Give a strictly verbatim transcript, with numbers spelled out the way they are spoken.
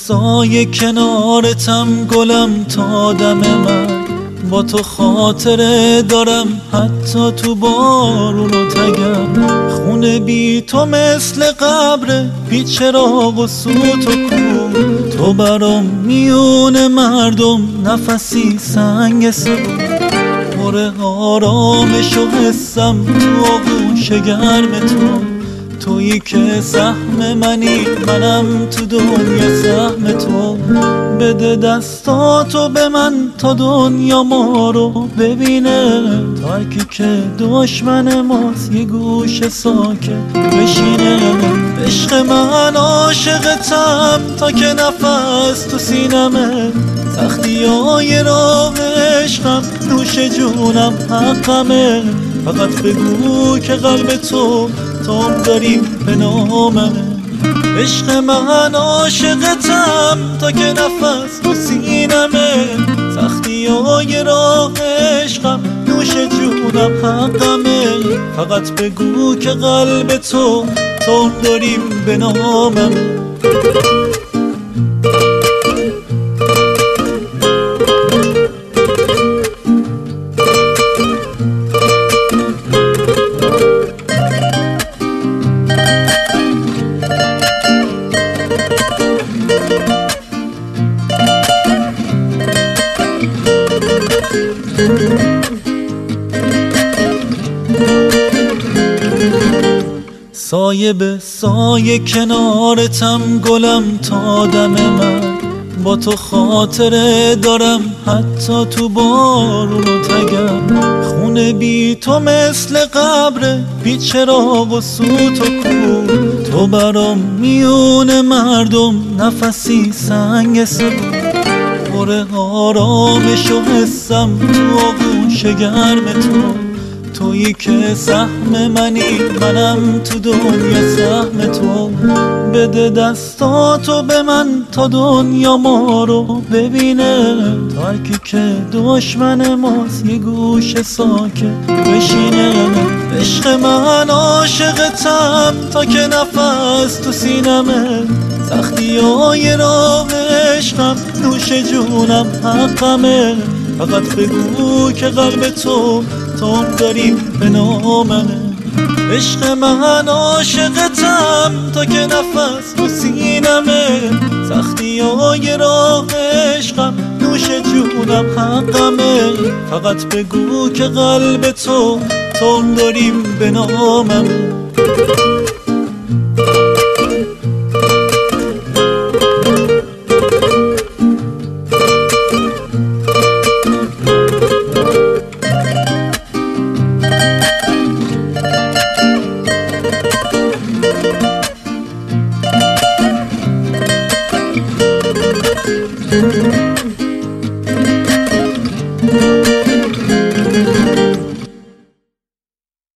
سایه کنارتم گلم تا دم مرگ، با تو خاطره دارم حتی تو بارون و تگم. خونه بی تو مثل قبر بی چراغ و سوت و کور، تو برام میون مردم نفسی سنگ سبود. پر آرامش و حسم تو آغوش گرم تو، تویی که سهم منی منم تو دنیا سهم تو. بده دستاتو به من تا دنیا ما رو ببینه، ترکی که دشمن ماست یه گوش ساکت بشینه. عشق من عاشقتم تا که نفس تو سینمه، سختی های راه عشقم نوش جونم حقمه. فقط بگو که قلب تو تام داریم به ناممه. عشق من عاشقتم تا که نفس تو سینمه، سختی های راه عشقم نوش جونم حقمه. فقط بگو که قلب تو تام داریم به ناممه. سایه به سایه کنارتم گلم تا دم مرگ، با تو خاطره دارم حتی تو بارون و تگم. خونه بی تو مثل قبر بی چراغ و سوت و کور، تو برام میون مردم نفسی سنگ سبود. پر آرامش و حسم تو آغوش گرم تو، تویی که سهم منی منم تو دنیا سهم تو. بده دستاتو به من تا دنیا ما رو ببینه، ترکی که دشمن ماست یه گوش ساکت بشینه. عشق من عاشقتم تا که نفس تو سینمه، سختی های راه عشقم نوش جونم حقمه. فقط بگو که قلب تو تام داریم به ناممه. عشق من عاشقتم تا که نفس تو سینمه، سختی های راه عشقم نوش جونم حقمه. فقط بگو که قلب تو تام داریم به ناممه.